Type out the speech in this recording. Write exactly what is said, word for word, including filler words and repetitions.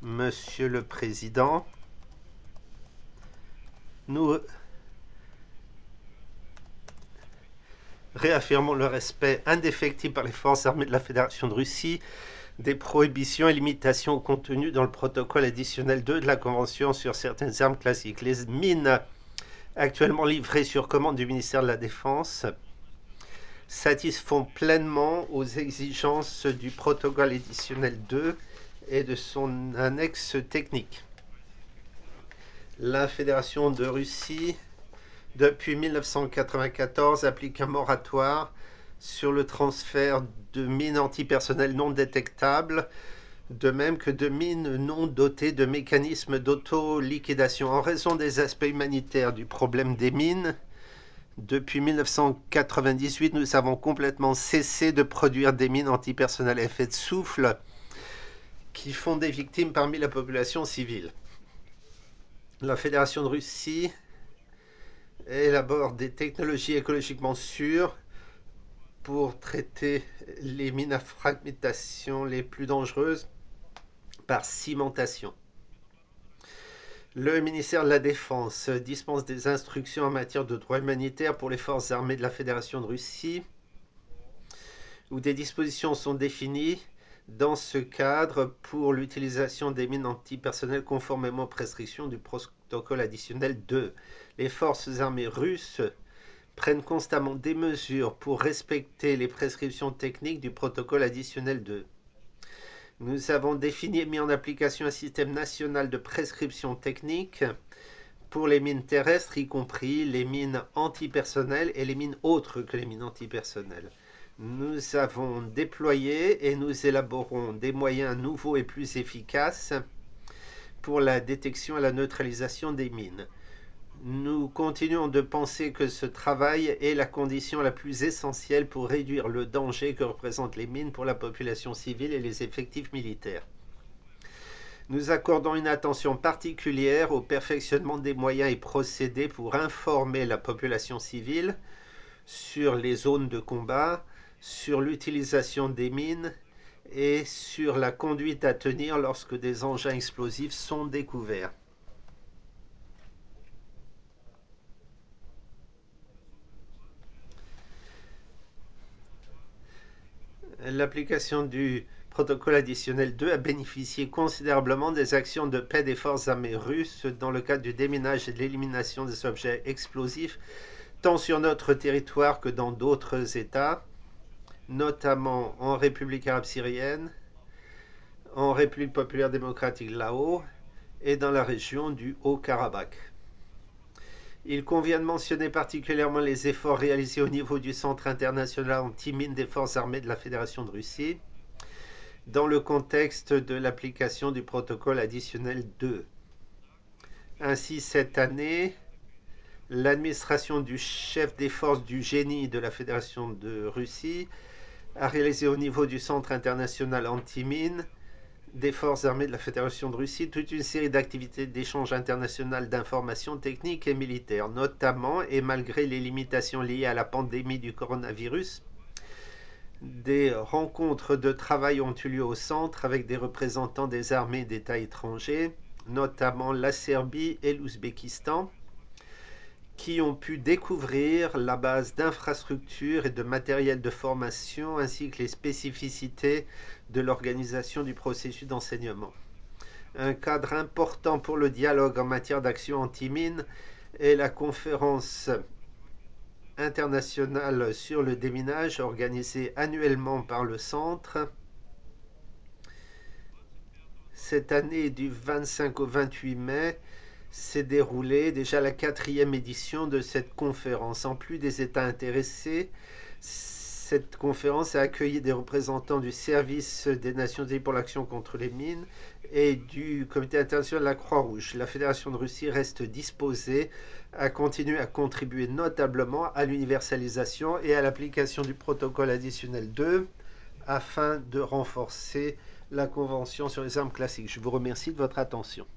Monsieur le Président, nous réaffirmons le respect indéfectible par les forces armées de la Fédération de Russie des prohibitions et limitations contenues dans le protocole additionnel deux de la Convention sur certaines armes classiques. Les mines actuellement livrées sur commande du ministère de la Défense satisfont pleinement aux exigences du protocole additionnel deux et de son annexe technique. La Fédération de Russie, depuis mille neuf cent quatre-vingt-quatorze, applique un moratoire sur le transfert de mines antipersonnelles non détectables, de même que de mines non dotées de mécanismes d'auto-liquidation. En raison des aspects humanitaires du problème des mines, depuis mille neuf cent quatre-vingt-dix-huit, nous avons complètement cessé de produire des mines antipersonnelles à effet de souffle qui font des victimes parmi la population civile. La Fédération de Russie élabore des technologies écologiquement sûres pour traiter les mines à fragmentation les plus dangereuses par cimentation. Le ministère de la Défense dispense des instructions en matière de droit humanitaire pour les forces armées de la Fédération de Russie, où des dispositions sont définies dans ce cadre pour l'utilisation des mines antipersonnelles conformément aux prescriptions du protocole additionnel deux. Les forces armées russes prennent constamment des mesures pour respecter les prescriptions techniques du protocole additionnel deux. Nous avons défini et mis en application un système national de prescription technique pour les mines terrestres, y compris les mines antipersonnelles et les mines autres que les mines antipersonnelles. Nous avons déployé et nous élaborons des moyens nouveaux et plus efficaces pour la détection et la neutralisation des mines. Nous continuons de penser que ce travail est la condition la plus essentielle pour réduire le danger que représentent les mines pour la population civile et les effectifs militaires. Nous accordons une attention particulière au perfectionnement des moyens et procédés pour informer la population civile sur les zones de combat, sur l'utilisation des mines et sur la conduite à tenir lorsque des engins explosifs sont découverts. L'application du protocole additionnel deux a bénéficié considérablement des actions de paix des forces armées russes dans le cadre du déminage et de l'élimination des objets explosifs, tant sur notre territoire que dans d'autres États, notamment en République arabe syrienne, en République populaire démocratique Lao et dans la région du Haut-Karabakh. Il convient de mentionner particulièrement les efforts réalisés au niveau du Centre international anti-mines des forces armées de la Fédération de Russie, dans le contexte de l'application du protocole additionnel deux. Ainsi, cette année, l'administration du chef des forces du génie de la Fédération de Russie a réalisé au niveau du Centre international anti-mines des forces armées de la Fédération de Russie toute une série d'activités d'échange international d'informations techniques et militaires, notamment et malgré les limitations liées à la pandémie du coronavirus. Des rencontres de travail ont eu lieu au centre avec des représentants des armées d'États étrangers, notamment la Serbie et l'Ouzbékistan, qui ont pu découvrir la base d'infrastructures et de matériel de formation ainsi que les spécificités de l'organisation du processus d'enseignement. Un cadre important pour le dialogue en matière d'action anti-mine est la conférence internationale sur le déminage organisée annuellement par le Centre. Cette année, du vingt-cinq au vingt-huit mai, s'est déroulée déjà la quatrième édition de cette conférence. En plus des États intéressés, cette conférence a accueilli des représentants du Service des Nations Unies pour l'action contre les mines et du Comité international de la Croix-Rouge. La Fédération de Russie reste disposée à continuer à contribuer notablement à l'universalisation et à l'application du protocole additionnel deux afin de renforcer la Convention sur les armes classiques. Je vous remercie de votre attention.